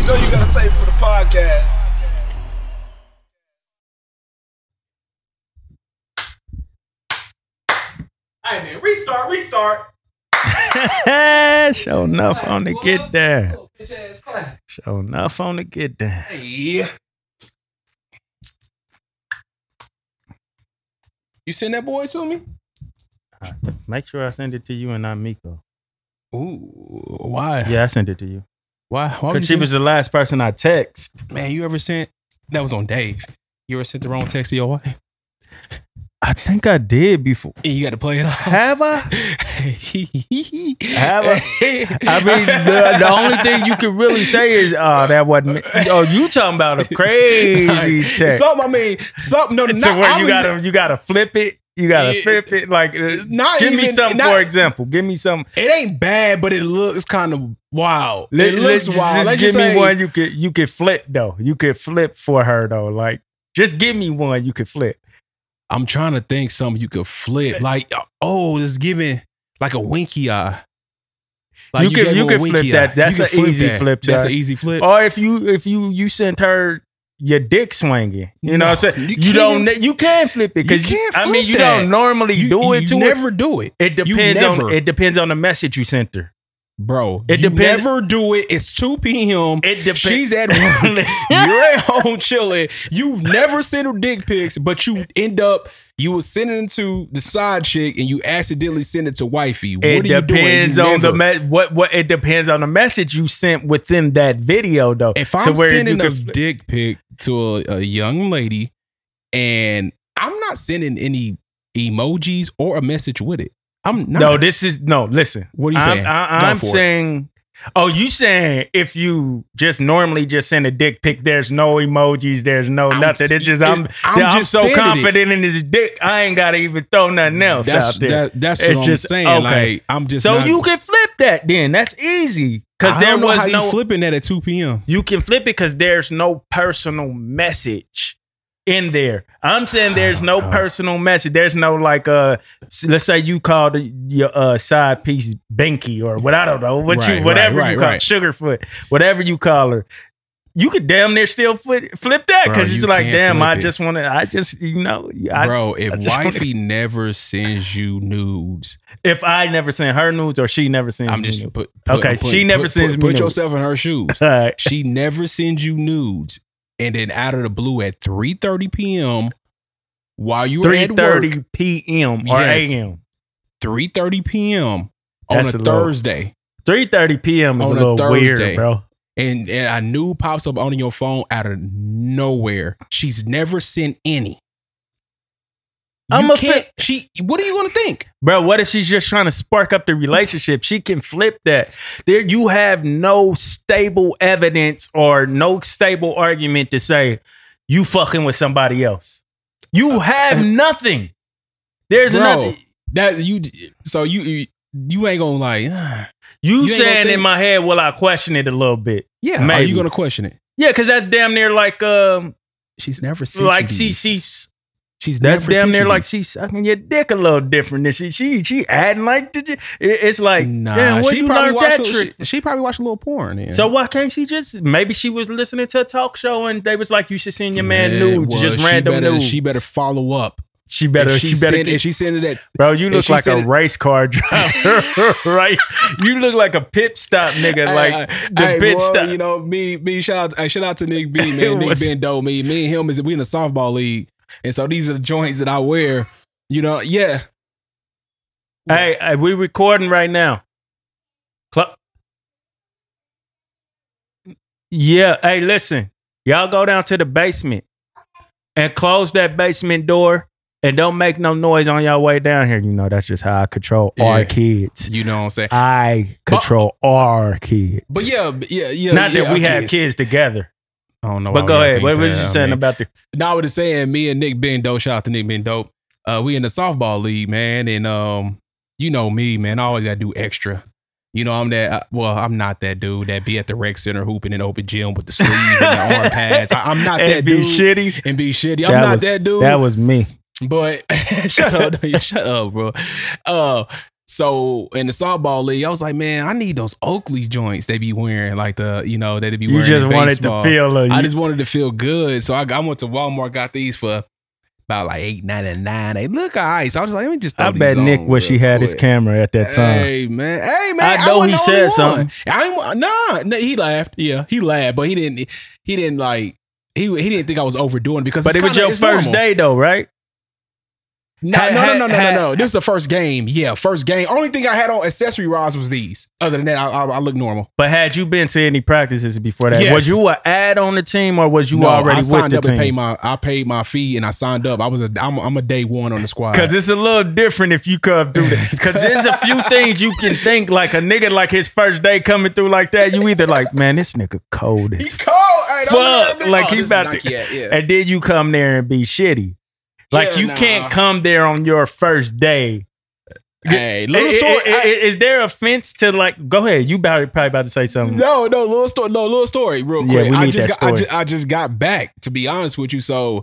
know you gotta say for the podcast. Hey man, restart. Show enough on the get there. Show enough on the get there. Hey. You send that boy to me? Make sure I send it to you and not Miko. Ooh, why? Yeah, I sent it to you. Why? Because she was the last person I text. Man, you ever sent? That was on Dave. You ever sent the wrong text to your wife? I think I did before. And you got to play it off. Have I? Have I? I mean, the only thing you can really say is, that wasn't me. Oh, you talking about a crazy text. Something. No, to not, where you gotta flip it. You gotta flip it. Like, give me something, for example. Give me something. It ain't bad, but it looks kind of wild. It looks wild. Just give me one you could flip, though. You could flip for her, though. Like, just give me one you could flip. I'm trying to think something you could flip. Like, it's giving like a winky eye. Like you can flip that. That's an easy flip. That's an easy flip. Or if you sent her your dick swinging, you know what I'm saying? You can flip it because you don't normally do it. You never do it. It depends on the message you sent her. Bro, you never do it. It's 2 p.m. It depends. She's at work. You're at home chilling. You've never sent her dick pics, but you were sending it to the side chick and you accidentally send it to wifey. What are you doing? It depends on it depends on the message you sent within that video, though. If I'm sending a dick pic to a young lady and I'm not sending any emojis or a message with it. Listen. What are you saying? I'm saying, you saying if you just normally just send a dick pic, there's no emojis, there's no nothing. It's just I'm so confident in this dick, I ain't gotta even throw nothing else out there. That's what I'm saying. Okay. Like, I'm just you can flip that then. That's easy. Because there was no flipping that at 2 p.m. You can flip it because there's no personal message in there. I'm saying there's no personal message. There's no like let's say you called your side piece Binky or what, I don't know, whatever you call it, Sugarfoot, whatever you call her. You could damn near still flip that because it's like, damn, bro, if wifey never sends you nudes. If I never send her nudes or she never sends me nudes. She never sends me nudes. Put yourself in her shoes. Right. She never sends you nudes. And then out of the blue at 3:30 p.m. while you were at work. 3:30 p.m. or a.m. 3:30 p.m. on a Thursday. 3:30 p.m. is a little weird, bro. And a nude pops up on your phone out of nowhere. She's never sent any. What are you going to think? Bro, what if she's just trying to spark up the relationship? She can flip that. There, you have no stable evidence or no stable argument to say you fucking with somebody else. You have nothing. There's nothing. You ain't gonna like. You saying in my head, will I question it a little bit? Yeah, maybe. Are you gonna question it? Yeah, because that's damn near like she's never seen like that's damn near like she's sucking your dick a little different than she adding like it's like, damn, where you learned that trick? She probably watched a little porn. Yeah. So why can't she just, maybe she was listening to a talk show and they was like, you should send your man nudes, just random nudes. She better follow up. She better. If she sent it that, bro, you look like a race car driver, right? You look like a pit stop nigga, like the pit stop. You know, me. Shout out to Nick B, man. Nick Bendo, me and him we in the softball league. And so these are the joints that I wear, you know, yeah. Hey, we recording right now. Yeah, hey, listen. Y'all go down to the basement and close that basement door and don't make no noise on y'all way down here. You know, that's just how I control our kids. You know what I'm saying? I control our kids. But yeah. Not that we have kids together. I don't know. But go ahead. What was you saying about the? No, I was saying me and Nick Bendo. Shout out to Nick Bendo. We in the softball league, man, and you know me, man. I always gotta do extra. You know, I'm not that dude that be at the rec center hooping in open gym with the sleeves and the arm pads. I'm not that dude. And be shitty. I'm not that dude. That was me. But shut up, bro. So in the softball league, I was like, man, I need those Oakley joints they be wearing, like that they be wearing. You just in wanted baseball. to feel. I just wanted to feel good. So I went to Walmart, got these for about like $8.99. They look alright. So I was like, let me just throw I these bet on Nick wish he real had his quick. camera at that time. Hey man, I know wasn't he the said only one. something. No, he laughed. Yeah, he laughed, but he didn't like. He didn't think I was overdoing it because. But it was your first day though, right? No. This was the first game. Yeah, first game. Only thing I had on accessory rods was these. Other than that, I look normal. But had you been to any practices before that? Yes. Was you an ad on the team or was you already I signed with the up team? and I paid my fee and I signed up. I'm a day one on the squad. Because it's a little different if you come through that. Because there's a few things you can think like a nigga like his first day coming through like that. You either like, man, this nigga cold as He's cold. Hey, fuck. Like he this is about Nike, to. yeah. And then you come there and be shitty. Like Yeah, you can't come there on your first day. Hey, little story. Is there a fence to like? Go ahead. You probably about to say something. No, little story, real Yeah, quick. we I need just that got, story. I just got back, to be honest with you. So,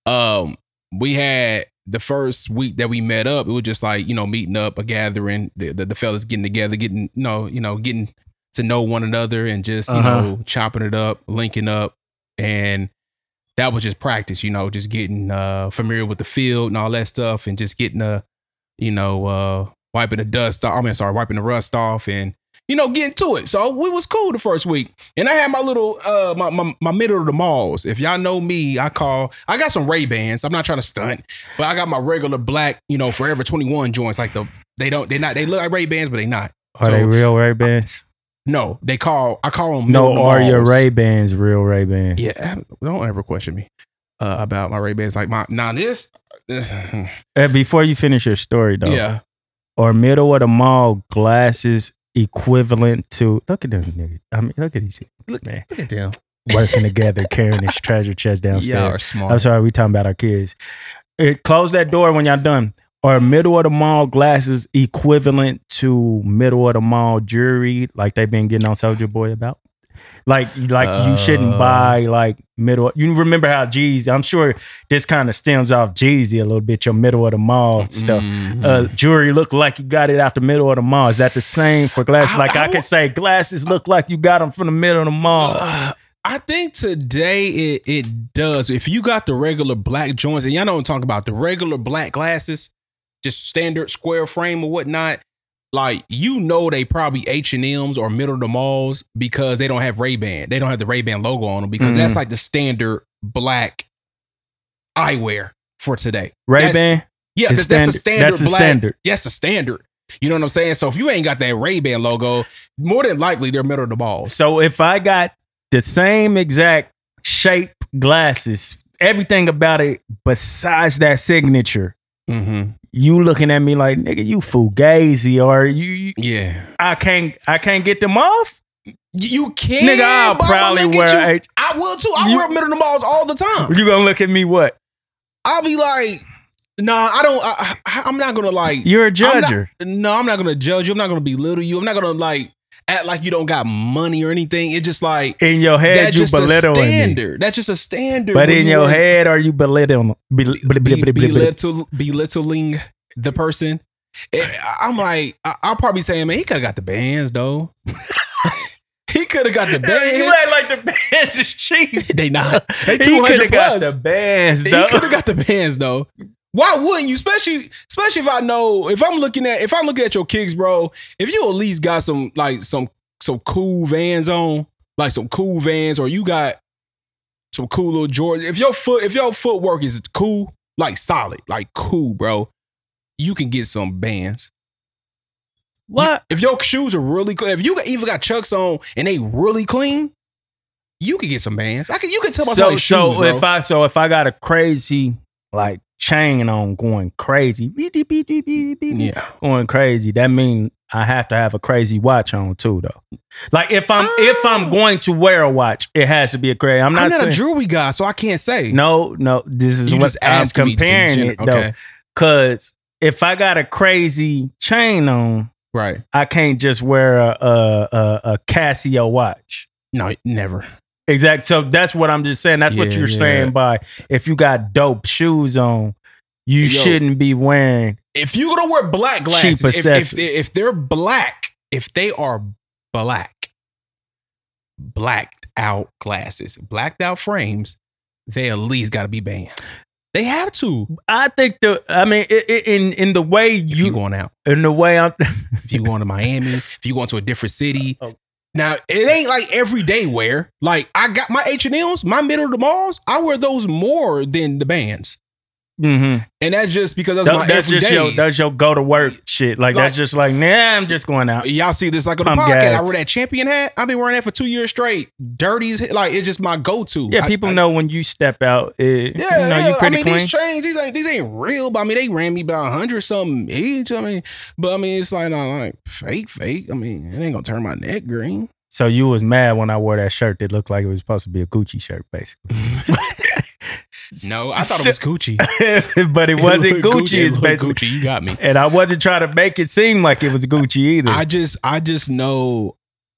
we had the first week that we met up. It was just like meeting up, a gathering, the fellas getting together, getting getting to know one another, and just chopping it up, linking up, and that was just practice. Just getting familiar with the field and all that stuff, and just getting wiping the dust off. Wiping the rust off and, getting to it. So we was cool the first week. And I had my little, my middle of the malls. If y'all know me, I got some Ray-Bans. I'm not trying to stunt, but I got my regular black, Forever 21 joints. Like they look like Ray-Bans, but they not. Are they real Ray-Bans? No, I call them. No, are your Ray-Bans real Ray-Bans? Yeah. Don't ever question me about my Ray-Bans. Like this. Before you finish your story though. Yeah. Or middle of the mall glasses equivalent to look at them niggas. I mean, look at these man. Look at them. Working together, carrying his treasure chest downstairs. Y'all are smart. I'm sorry, we talking about our kids. Close that door when y'all done. Or middle of the mall glasses equivalent to middle of the mall jewelry, like they've been getting on Soulja Boy about? Like you shouldn't buy like middle. You remember how Jeezy? I'm sure this kind of stems off Jeezy a little bit. Your middle of the mall stuff. Jewelry look like you got it out the middle of the mall. Is that the same for glasses? I could say glasses look like you got them from the middle of the mall. I think today it does. If you got the regular black joints, and y'all know what I'm talking about, the regular black glasses, just standard square frame or whatnot, like they probably H&M's or middle of the malls because they don't have Ray-Ban. They don't have the Ray-Ban logo on them because that's like the standard black eyewear for today. Ray-Ban? That's a standard. That's the black. standard. Yes, a standard. You know what I'm saying? So if you ain't got that Ray-Ban logo, more than likely they're middle of the malls. So if I got the same exact shape glasses, everything about it besides that signature, you looking at me like, nigga, you fugazi, or you yeah. I can't get them off. You can, nigga. I'll probably wear. I will too. I wear middle of the malls all the time. You gonna look at me what? I'll be like, nah, I don't. I'm not gonna like. You're a judger. I'm not gonna judge you. I'm not gonna belittle you. I'm not gonna like act like you don't got money or anything. It's just like in your head you belittling me. That's just a standard. But in your head, are you belittling the person? I'm like, I'll probably say, man, he could have got the bands though. He could have got the bands. You act like the bands is cheap. They not. They 200 He could have got plus. the bands. He Though. could have got the bands though. Why wouldn't you? Especially if I'm looking at your kicks, bro. If you at least got some cool Vans on, like some cool Vans, or you got some cool little Jordans. If your footwork is cool, like solid, like cool, bro, you can get some bands. What? If your shoes are really clean, if you even got Chucks on and they really clean, you can get some bands. You can tell by some shoes, bro. If I got a crazy like chain on going crazy, going crazy, that means I have to have a crazy watch on too, though. Like if I'm going to wear a watch, it has to be a crazy. I'm not a jewelry guy, so I can't say. No. This is what I'm comparing it though, because if I got a crazy chain on, right, I can't just wear a Casio watch. No, never. Exactly. So that's what I'm just saying. That's what you're saying by if you got dope shoes on, you shouldn't be wearing if you're gonna wear black glasses, Cheap accessories. if they're black, if they are blacked out glasses, blacked out frames, they at least got to be bands. They have to. I think in the way If you going out, in the way I'm if you going to Miami, if you going to a different city. Oh. Now it ain't like everyday wear. Like I got my H&M's, my middle of the malls. I wear those more than the bands. Mm-hmm. And that's just because that's my everydays. That's your go to work shit. Like that's just like, nah, I'm just going out. Y'all see this like on the Pump podcast. gas. I wear that champion hat. I've been wearing that for 2 years straight. Dirty as like it's just my go-to. Yeah, people know when you step out. You pretty clean. These chains, these ain't real, but I mean they ran me about 100 something each. I mean, but I mean it's like not like fake. I mean, it ain't gonna turn my neck green. So you was mad when I wore that shirt that looked like it was supposed to be a Gucci shirt, basically. No, I thought it was Gucci. But it wasn't Gucci. It's basically Gucci. You got me. And I wasn't trying to make it seem like it was Gucci either. I just know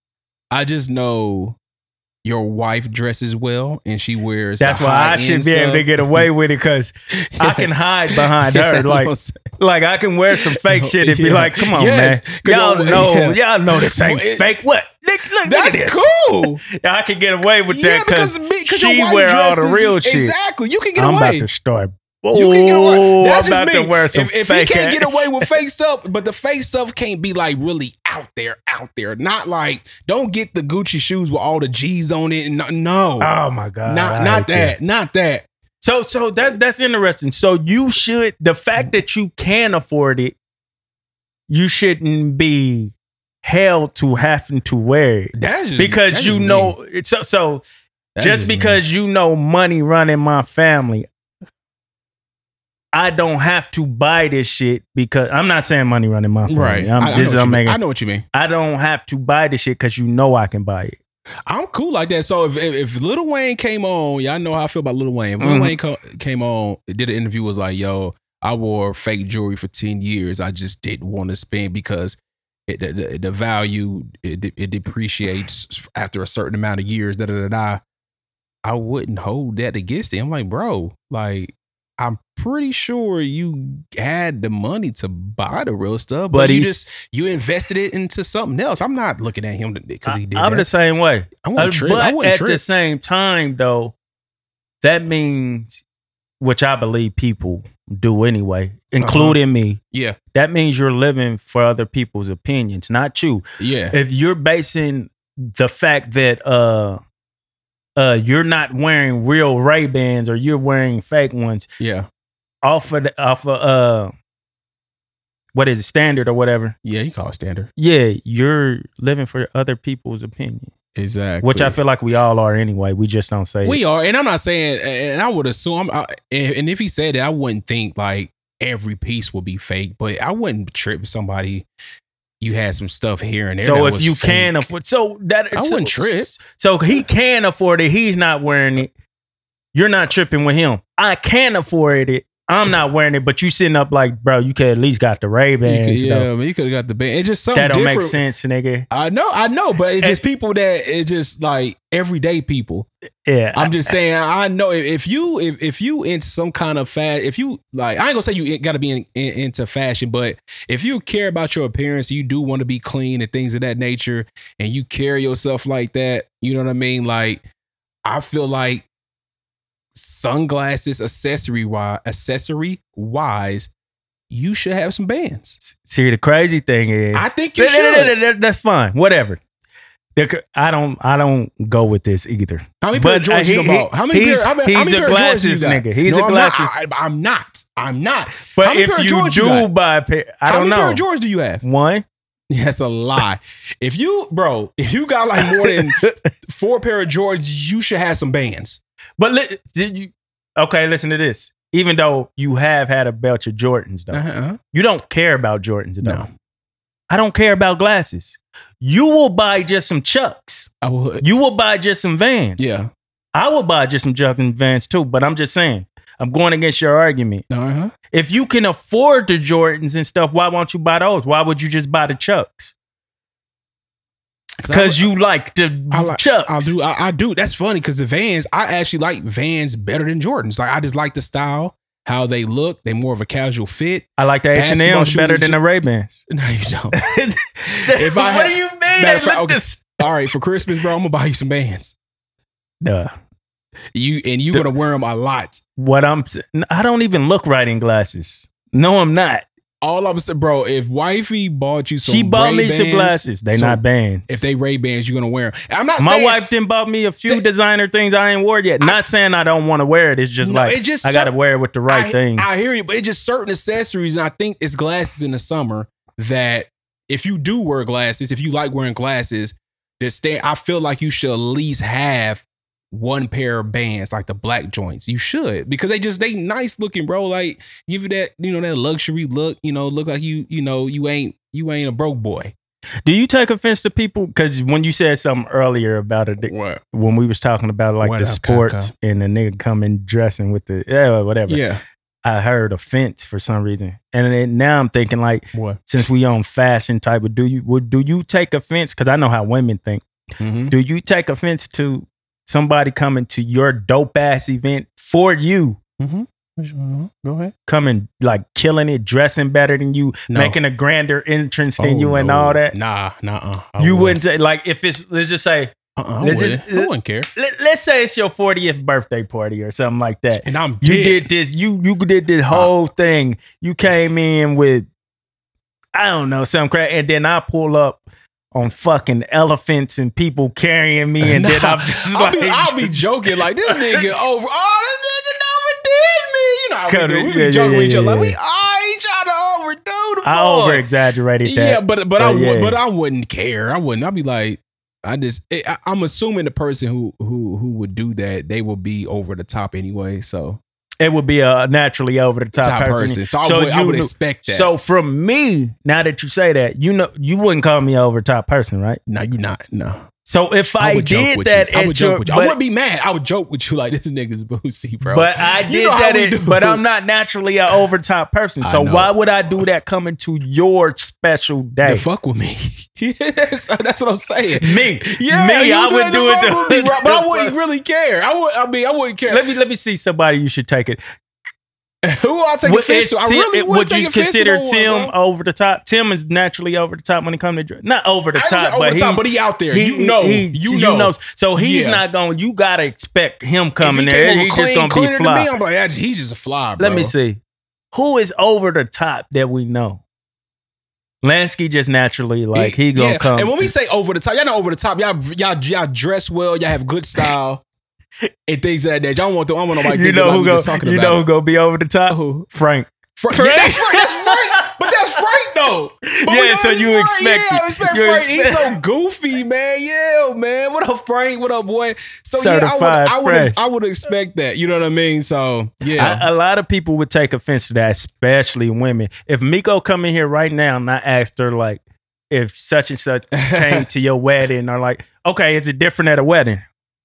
your wife dresses well and she wears. That's why I should be able to get away with it because I can hide behind her. Like I can wear some fake shit and be like, "Come on, man, y'all know this ain't fake." What? Look That's at this. cool. I can get away with that because she your wife wear all the dresses- real shit. Exactly, you can get I'm away. about to start. You can get away. That's I'm about just me. to wear some if fake he can't get ass away with fake stuff, but the fake stuff can't be like really out there. Not like don't get the Gucci shoes with all the G's on it. No, Oh my god! not that. So that's interesting. So you should the fact that you can afford it, you shouldn't be held to having to wear it That's just, because that's you just know me. it's so That's just because you know money running my family. I don't have to buy this shit because I'm not saying money running my family. Right. I know what you mean. I don't have to buy this shit because you know I can buy it. I'm cool like that. So if Lil Wayne came on, y'all know how I feel about Lil Wayne. If Lil Wayne came on, did an interview, was like, yo, I wore fake jewelry for 10 years. I just didn't want to spend because the value, it depreciates after a certain amount of years, I wouldn't hold that against him. I'm like, bro, like, I'm pretty sure you had the money to buy the real stuff, but you invested it into something else. I'm not looking at him because he did I'm the same way. I wouldn't trip. But at the same time, though, that means, which I believe people do anyway, including me. Yeah. That means you're living for other people's opinions, not you. Yeah. If you're basing the fact that you're not wearing real Ray-Bans or you're wearing fake ones, Yeah. off of what is it, standard or whatever. Yeah, you call it standard. Yeah, you're living for other people's opinion. Exactly. Which I feel like we all are anyway. We just don't say we it. are, and I'm not saying, and I would assume, and if he said it, I wouldn't think like every piece would be fake, but I wouldn't trip if somebody, you had some stuff here and there. So that if was you fake. can afford, so that I wouldn't trip. So he can afford it. He's not wearing it. You're not tripping with him. I can afford it. I'm not wearing it, but you sitting up like, bro, you could at least got the Ray-Bans. Yeah, man, you could have got the band. It's just something that don't different. make sense, nigga. I know, but it's just people that it's just like everyday people. Yeah, I'm just saying. I know if you into some kind of if you like, I ain't gonna say you got to be into fashion, but if you care about your appearance, you do want to be clean and things of that nature, and you carry yourself like that. You know what I mean? Like, I feel like sunglasses, accessory wise, you should have some bands. See, the crazy thing is, I think you should. That's fine. Whatever. I don't go with this either. How many pair of Jordans you bought? How many he's pair a glasses nigga. He's no, a glasses. I'm not. But how many if pair of you Jordans do buy a pair, I don't know. How many pair of Jordans do you have? One. That's a lie. If you got like more than 4 pair of Jordans, you should have some bands. But okay, listen to this. Even though you have had a bunch of Jordans, though, you don't care about Jordans, though. No. I don't care about glasses. You will buy just some Chucks. I would. You will buy just some Vans. Yeah. I will buy just some Chucks and Vans too, but I'm just saying, I'm going against your argument. If you can afford the Jordans and stuff, why won't you buy those? Why would you just buy the Chucks? Because you like the Chucks. I do. That's funny because the Vans, I actually like Vans better than Jordans. Like, I just like the style. how they look. They're more of a casual fit. I like the Basketball H&M's better shoes than the Ray-Bans. No, you don't. If what do you mean? Matter of fact, Look okay, this. all right, for Christmas, bro, I'm gonna buy you some bands. Duh. You're gonna wear them a lot. I don't even look right in glasses. No, I'm not. All I'm saying, bro, if wifey bought you some She bought me some Ray-Bans, glasses. They so not bands. If they Ray-Bans, you're gonna wear them. I'm not My saying wife didn't bought me a few designer things I ain't wore yet. Not saying I don't want to wear it. It's just No, like it just I got to wear it with the right thing. I hear you, but it's just certain accessories, and I think it's glasses in the summer that if you do wear glasses, if you like wearing glasses, I feel like you should at least have one pair of bands, like the black joints. You should, because they nice looking, bro. Like give you that, that luxury look. Look like you ain't a broke boy. Do you take offense to people? Because when you said something earlier about it, What? when we was talking about like What the up, sports Kaka? and the nigga coming dressing with the whatever. Yeah. I heard offense for some reason, and then now I'm thinking like, What? since we on fashion type of, do you take offense? Because I know how women think. Mm-hmm. Do you take offense to somebody coming to your dope ass event for you? Mm-hmm. Go ahead. Coming like killing it, dressing better than you, No. making a grander entrance than you, and no. all that. Nah. You wouldn't say, like, if it's, let's just say, I let's wouldn't care. let's say it's your 40th birthday party or something like that. And I'm You dead. did this. You did this whole thing. You came in with, I don't know, some crap, and then I pull up on fucking elephants and people carrying me, and then I'm just I'll be joking like this nigga over. Oh, this nigga overdid me. We be joking with each other like we ain't trying to overdo the boy. I over exaggerated that. Yeah, but yeah. I wouldn't care. I'd be like, I'm assuming the person who would do that, they will be over the top anyway. So it would be a naturally over the top person. So I would expect that. So from me, now that you say that, you wouldn't call me over top person, right? No, you're not. No. So if I would joke did with that, you. I would joke with you. I but- wouldn't be mad. I would joke with you like this nigga's boozy, bro. But I did know how we that, do. but I'm not naturally an over top person. I So know. why would I do that coming to your special day? To fuck with me. Yes, that's what I'm saying. Me, Yeah, me, you I would to do it. fuck with me, bro, but I wouldn't really care. I wouldn't care. Let me see somebody you should take it. Who I take offense to? I really would you take offense to consider no one, Tim bro. over the top? Tim is naturally over the top when it comes to not over the I ain't top, over but the top, he's but he out there. he You know. So he's Yeah. not going. You gotta expect him If coming he there. came over He's just gonna cleaner be than fly. me, I'm like, he's just a fly, bro. Let me see. Who is over the top that we know? Lansky just naturally like he gonna come. And when we say over the top, y'all not over the top. Y'all dress well. Y'all have good style and things like that. Y'all want I want nobody you thinking know like who we go, just talking you about know it. who gonna be over the top? Who? Frank. Frank. Yeah, that's Frank. That's Frank. But that's Frank though. But Yeah, we know so it's you Frank. expect Yeah, it. I expect You Frank. He's expect- so goofy, man. Yeah, man. What up, Frank? What up, boy? So Certified fresh. I would expect that. You know what I mean? So yeah. A lot of people would take offense to that, especially women. If Miko come in here right now and I asked her like if such and such came to your wedding, or like, okay, is it different at a wedding?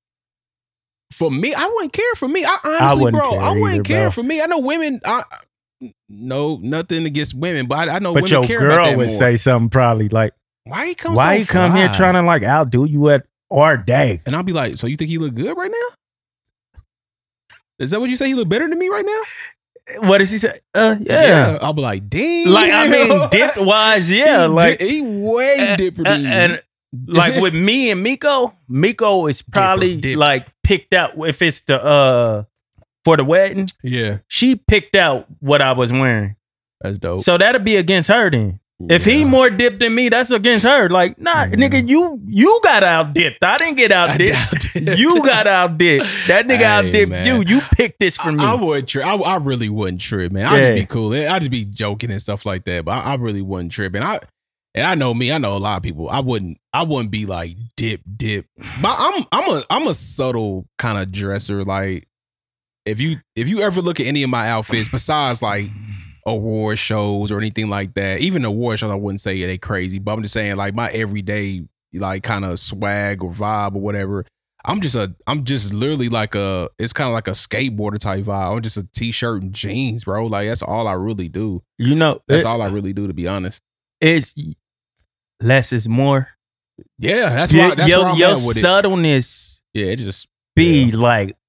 For me, I wouldn't care. For me, I honestly, wouldn't bro, care I wouldn't either, care. bro. For me, I know women. No, nothing against women, but I know But women your care about girl that would more. say something probably like, Why he come? "Why so you come here fly? trying to like outdo you at our day?" And I'll be like, so you think he look good right now? Is that what you say? He look better than me right now? What does he say? Yeah. I'll be like, damn. Like, I mean, dip wise, yeah. Like, he way dipper than you. and like with me and Miko is probably Dipper. like picked out if it's the for the wedding. Yeah, She picked out what I was wearing, that's dope. so that'll be against her then. If he more dipped than me, that's against her. Like, nah, nigga, you got out dipped. I didn't get out dipped. You got out dipped. That nigga out dipped man. you. You picked this for me. I would trip. I really wouldn't trip, man. I'd Yeah. just be cool. I'd just be joking and stuff like that. But I really wouldn't trip. And I know me. I know a lot of people. I wouldn't be like dip. But I'm a subtle kind of dresser. Like if you ever look at any of my outfits, besides like award shows or anything like that, even award shows, I wouldn't say they crazy. But I'm just saying like my everyday like kind of swag or vibe or whatever. I'm just literally like it's kind of like a skateboarder type vibe. I'm just a t-shirt and jeans, bro. Like that's all I really do. You know, That's all I really do, to be honest. it's less is more. Yeah, that's why. That's where I'm your at with it. subtleness Yeah, it just be like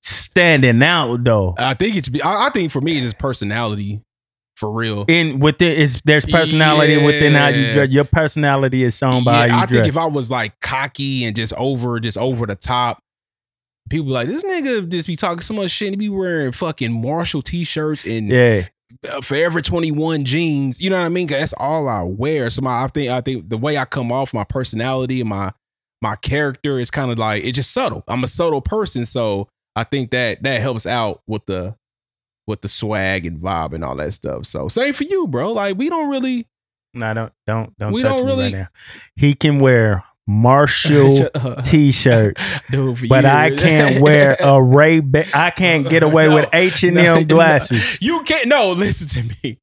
standing out though? I think it should be. I think for me, it's just personality, for real. There's personality within how you dress. Your personality is shown by how you I dress. think if I was like cocky and just over the top, people be like, this nigga just be talking so much shit and be wearing fucking Marshall t-shirts and Forever 21 jeans. You know what I mean? 'Cause that's all I wear. So I think the way I come off, my personality and my character is kind of like, it's just subtle. I'm a subtle person, so I think that helps out with the swag and vibe and all that stuff. So same for you, bro. Like we don't really. No, don't we touch don't me really. right now. He can wear Marshall t-shirts, dude, but I can't wear a Ray-Ban. I can't get away with H&M glasses. You can't. No, listen to me.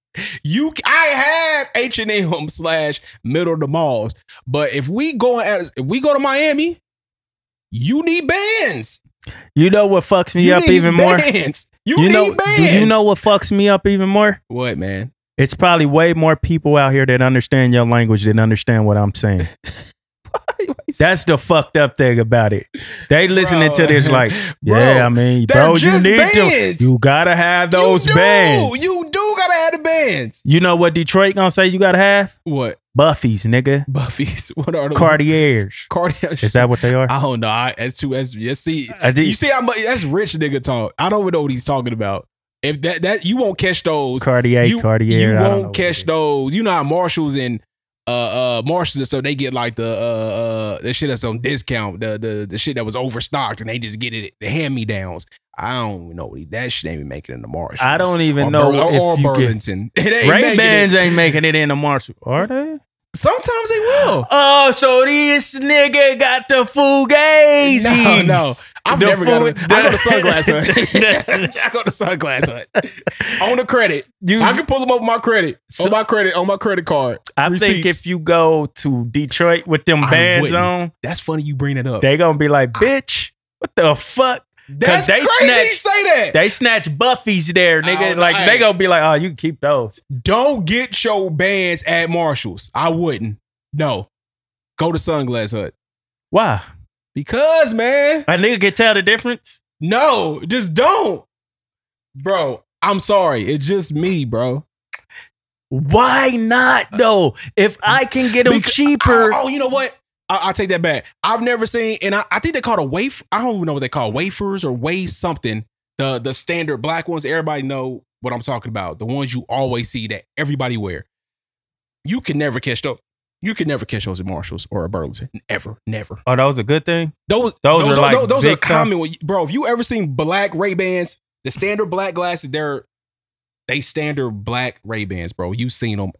I have H&M / middle of the malls, but if we go to Miami, you need bands. You know what fucks me up even more? You need bands. Do you know what fucks me up even more? What, man? It's probably way more people out here that understand your language than understand what I'm saying. That's the fucked up thing about it. They listening to this like, yeah, I mean, bro, you need bands. You gotta have those bands. You do gotta have the bands. You know what Detroit gonna say you gotta have? What? Buffies, nigga. Buffies. What are those? Cartiers. Cartiers. Is that what they are? I don't know. You see how much that's rich nigga talk. I don't even know what he's talking about. If that you won't catch those. Cartier. You won't catch those. You know how Marshalls and so they get like the shit that's on discount, the shit that was overstocked, and they just get it the hand-me-downs. I don't even know that shit ain't even making it in the Marshalls. I don't even know or Burlington. Ray-Bans ain't making it in the Marshall. Are they? Sometimes they will. Oh, so this nigga got the Fugazis. No. I've never got it. I go to Sunglass Hut. I go to Sunglass Hut. On the credit. I can pull them up on my credit. On my credit card. I think if you go to Detroit with them bands on. That's funny you bring it up. They gonna be like, bitch, what the fuck? That's crazy you say that. They snatch Buffies there, nigga. Like they gonna be like, oh, you can keep those. Don't get your bands at Marshalls. I wouldn't. No. Go to Sunglass Hut. Why? Because, man. A nigga can tell the difference? No, just don't. Bro, I'm sorry. It's just me, bro. Why not, though? If I can get them cheaper. You know what? I'll take that back. I've never seen, and I think they call it a wafer. I don't even know what they call wafers or something. The standard black ones. Everybody know what I'm talking about. The ones you always see that everybody wear. You can never catch those. You can never catch those at Marshalls or at Burlington. Never. Oh, that was a good thing? Those are common. Bro, if you ever seen black Ray-Bans, the standard black glasses, they standard black Ray-Bans, bro. You've seen them.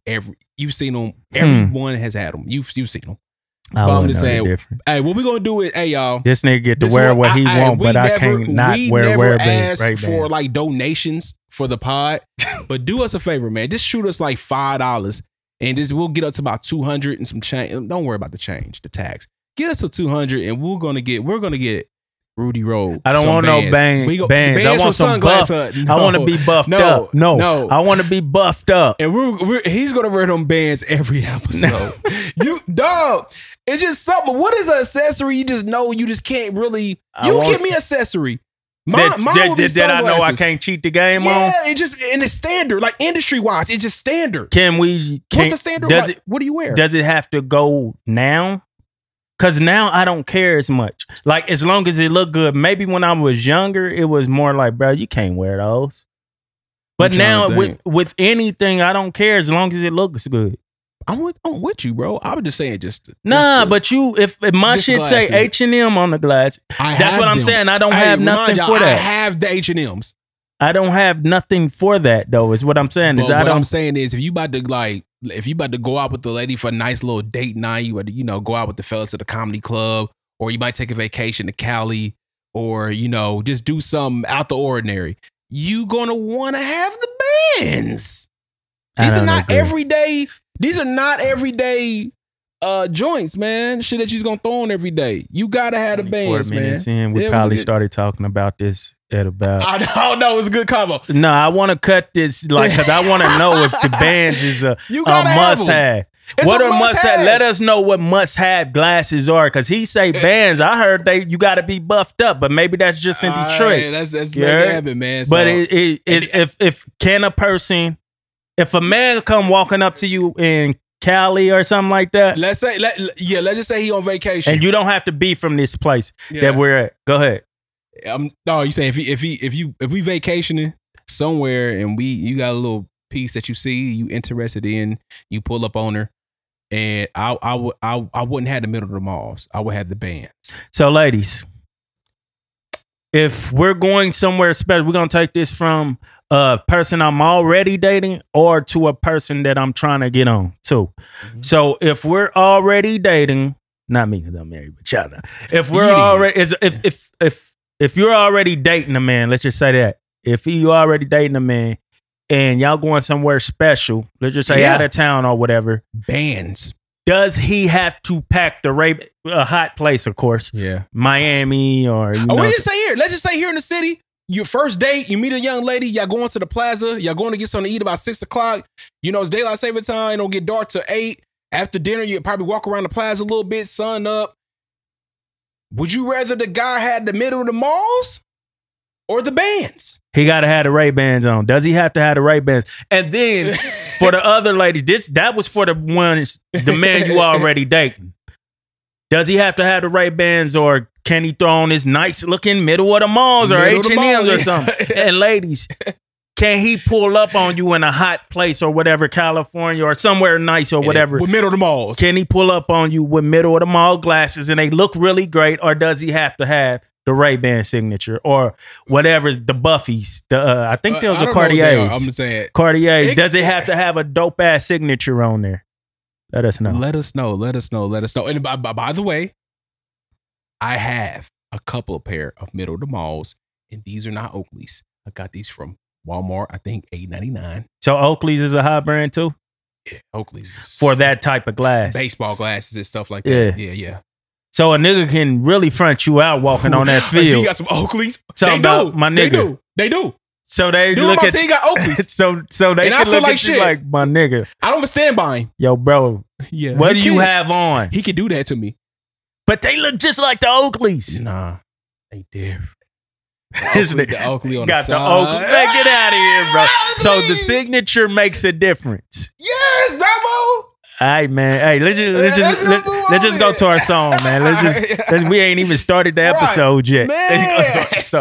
Everyone has had them. You've seen them. I'm just saying, hey, what we gonna do is, hey, y'all. This nigga get to wear what he want, but I can't not wear Ray-Bans. Ask for like donations for the pod, but do us a favor, man. Just shoot us like $5. And we'll get up to about 200 and some change. Don't worry about the change, the tax. Get us to 200, and we're gonna get Rudy Road. I don't want no bands. I want some buff. No, I want to be buffed up. No, I want to be buffed up. And he's gonna wear them bands every episode. Dog. It's just something. What is an accessory? You just know you just can't really. You give me accessory. Mine that I know I can't cheat the game on. Yeah, it's standard, like industry wise, it's just standard. What's the standard? What do you wear? Does it have to go now? Because now I don't care as much. Like as long as it look good. Maybe when I was younger, it was more like, bro, you can't wear those. But now with anything, I don't care as long as it looks good. I'm with you, bro. I was just saying, but you, if my shit say H&M on the glass, that's what I'm saying. I don't have nothing for that. I have the H&Ms. I don't have nothing for that though. Is what I'm saying. I'm saying is, if you about to go out with the lady for a nice little date night, you would go out with the fellas to the comedy club, or you might take a vacation to Cali, or just do something out the ordinary. You gonna want to have the bands. These are not everyday. These are not everyday joints, man. Shit that you're gonna throw on every day. You gotta have the bands, man. We probably started talking about this at about. I don't know. It's a good combo. No, I want to cut this because I want to know if the bands is a must have. What are must-have? Let us know what must-have glasses are, because he say bands. I heard you got to be buffed up, but maybe that's just in Detroit. That's make it happen, man. So, but if a man come walking up to you in Cali or something like that, let's just say he on vacation, and you don't have to be from this place that we're at. Go ahead. No, you saying if we vacationing somewhere and you got a little piece that you see you interested in, you pull up on her, and I wouldn't have the middle of the malls. I would have the bands. So, ladies, if we're going somewhere special, we're gonna take this from a person I'm already dating or to a person that I'm trying to get on to. Mm-hmm. So, if we're already dating, not me because I'm married, but y'all know. If we're already if you're already dating a man, let's just say that. If you already dating a man and y'all going somewhere special, let's just say out of town or whatever, bands. Does he have to pack a hot place, of course? Yeah. Miami or, we just say here. Let's just say here in the city, your first date, you meet a young lady, y'all going to the plaza, y'all going to get something to eat about 6 o'clock. You know, it's daylight saving time, it'll get dark till 8. After dinner, you probably walk around the plaza a little bit, sun up. Would you rather the guy had the middle of the malls or the bands? He got to have the Ray-Bans on. Does he have to have the Ray-Bans? And then for the other ladies, that was for the man you already dating. Does he have to have the Ray-Bans, or can he throw on his nice looking middle of the malls or H&M's or something? And ladies, can he pull up on you in a hot place or whatever, California or somewhere nice or whatever? With middle of the malls. Can he pull up on you with middle of the mall glasses and they look really great, or does he have to have the Ray-Ban signature or whatever, the Buffies? I think those are Cartiers. I'm saying Cartiers. Does it have to have a dope ass signature on there? Let us know. Let us know. And by the way, I have a couple of pair of middle of the malls, and these are not Oakleys. I got these from Walmart, I think $8.99. So Oakley's is a hot brand too? Yeah, Oakley's for that type of glass. Baseball glasses and stuff like that. Yeah. So a nigga can really front you out walking on that field. He got some Oakleys. They do, my nigga. They do. So they look at you. Got Oakleys. so they can look at you like, my nigga. I don't stand by him. Yo, bro. Yeah. What do you have on? He can do that to me. But they look just like the Oakleys. Nah, they different. The Oakley on got the side. Oakley. Man, get out of here, bro. So the signature makes a difference. Yes, Damo. All right, man. Hey, let's just go to our song, man. We ain't even started the episode yet. Man.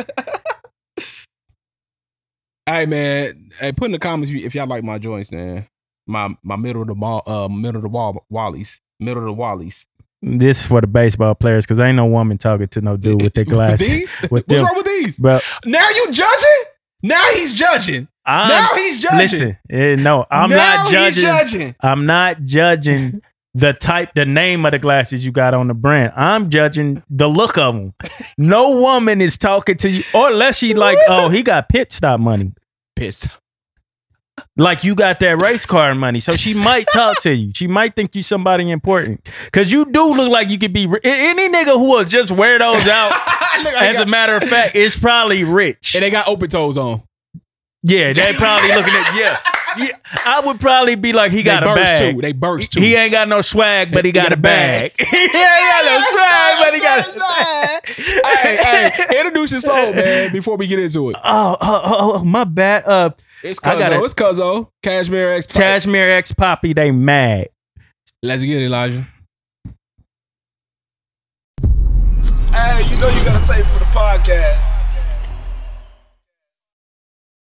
All right, man. Hey, put in the comments if y'all like my joints, man. My middle of the Wallies. This is for the baseball players, because ain't no woman talking to no dude with their glasses. What's wrong with these? Bro. Now you judging? Now he's judging. Now he's judging. Listen, no, I'm not judging. I'm not judging the name of the glasses you got on the brand. I'm judging the look of them. No woman is talking to you, or unless she like, oh, he got pit stop money. Pissed. Like you got that race car money. So she might talk to you. She might think you somebody important. Because you do look like you could be any nigga who will just wear those out. As a matter of fact, it's probably rich. And they got open toes on. Yeah, they probably looking at, yeah. I would probably be like, he got a bag. They burst too. He ain't got no swag, but he got a bag. He ain't got no swag, but he got a bag. Hey, introduce your song, man, before we get into it. Oh, my bad. It's Cuzzo. Cashmere X Poppy. Cashmere X Poppy, they mad. Let's get it, Elijah. Hey, you know you gotta say for the podcast.